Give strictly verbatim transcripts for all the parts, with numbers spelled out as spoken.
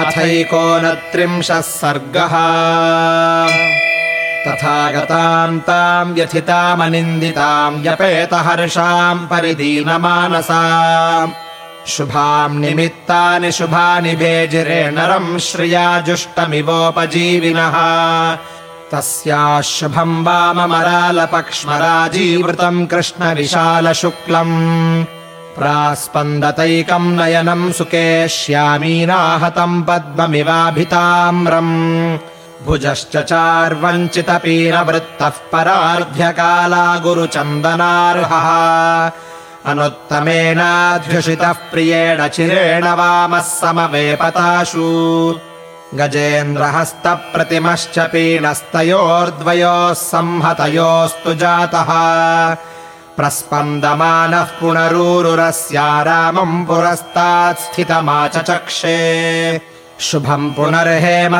अथैकोनत्रिंशः सर्गः। तथागताम् ताम् व्यथितामनिन्दिताम् व्यपेतहर्षाम् परिदीनमानसाम् शुभाम् निमित्तानि शुभानि भेजिरे नरम् श्रिया जुष्टमिवोपजीविनः। तस्याः शुभम् वाममरालपक्ष्मराजीवृतम् कृष्णविशालशुक्लम् प्रास्पन्दतैकम् नयनम् सुकेश्यामीनाहतम् पद्ममिवाभिताम्रम् भुजश्च चार्वञ्चितपीनवृत्तः परार्ध्यकाला गुरुचन्दनार्हः अनुत्तमेनाध्युषितः प्रियेण चिरेण वामः समवेपताशु गजेन्द्रहस्तप्रतिमश्च पीनस्तयोर्द्वयोः संहतयोस्तु जातः प्रस्पन्दमानः पुनरूरुरस्यारामम् पुरस्तात् स्थितमाचचक्षे शुभम् पुनर्हेम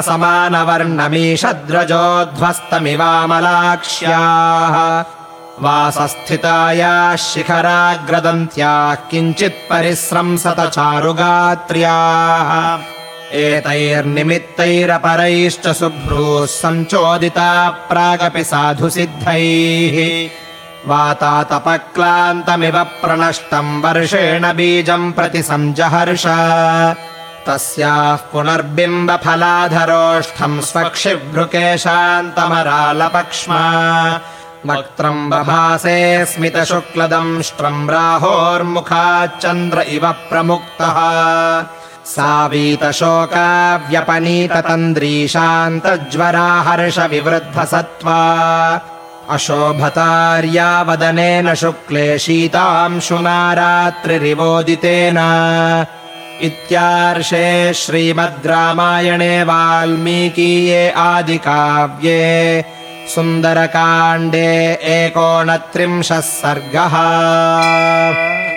समानवर्णमीषद्रजोध्वस्तमिवामलाक्ष्याः वासस्थितायाः शिखराग्रदन्त्याः किञ्चित् परिस्रंसत चारुगात्र्याः एतैर्निमित्तैरपरैश्च शुभ्रूः सञ्चोदिता प्रागपि साधुसिद्धैः वातातपक्लान्तमिव प्रणष्टम् वर्षेण बीजम् प्रति सञ्जहर्ष तस्याः पुनर्बिम्बफलाधरोष्ठम् स्वक्षिभ्रुकेशान्तमरालपक्ष्मा वक्त्रम् बभासे स्मितशुक्लदंष्ट्रम् राहोर्मुखाच्चन्द्र इव प्रमुक्तः सावीतशोकाव्यपनीततन्द्रीशान्तज्वरा हर्षविवृद्धसत्त्वा अशोभतार्या वदनेन शुक्ले शीतांशुना रात्रिरिवोदितेन। इत्यार्षे श्रीमद् रामायणे वाल्मीकीये आदिकाव्ये सुन्दरकाण्डे एकोनत्रिंशः सर्गः।